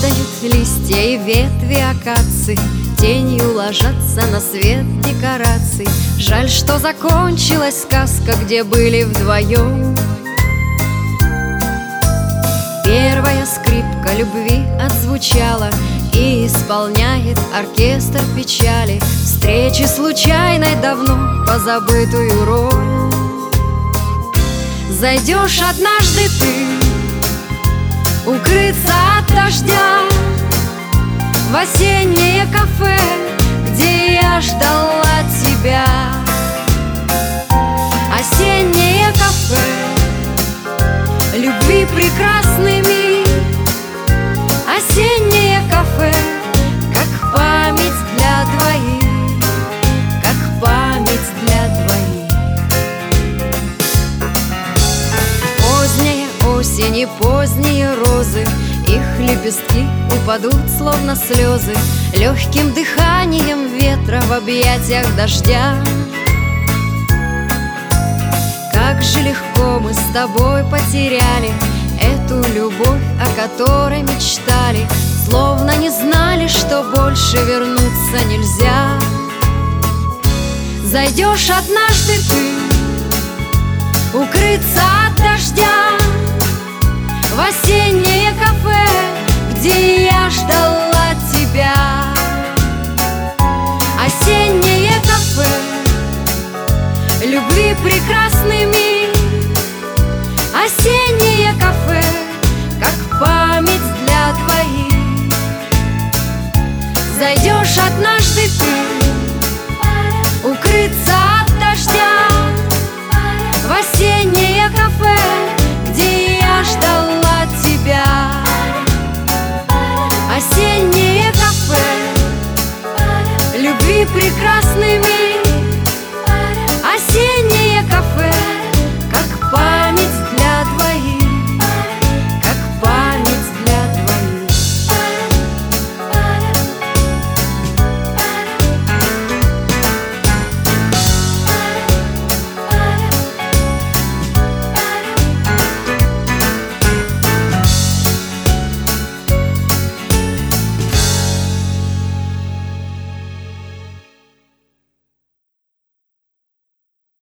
Падают листья и ветви акаций, тенью ложатся на свет декораций. Жаль, что закончилась сказка, где были вдвоем. Первая скрипка любви отзвучала, и исполняет оркестр печали встречи случайной, давно позабытую роль. Зайдешь однажды ты укрыться от дождя в осеннее кафе, где я ждала тебя. Осеннее кафе, любви прекрасный миг. Осеннее кафе, как память для двоих, как память для двоих. Поздняя осень и поздние розы, их лепестки упадут, словно слезы, легким дыханием ветра в объятиях дождя. Как же легко мы с тобой потеряли эту любовь, о которой мечтали, словно не знали, что больше вернуться нельзя. Зайдешь однажды ты укрыться от дождя в осеннее кафе,